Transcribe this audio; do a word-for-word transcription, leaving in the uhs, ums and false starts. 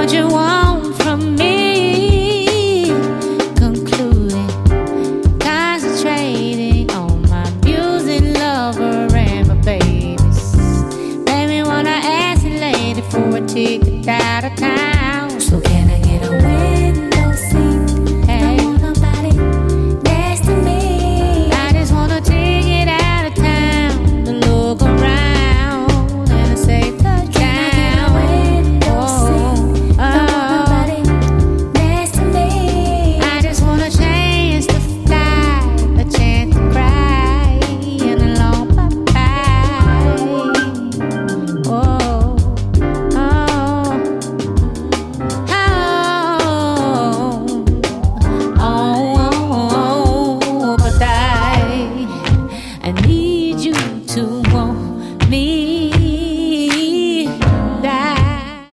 what you want from me. Concluding, concentrating on my music lover and my babies. Made me wanna ask you lady for a ticket out of town. So can I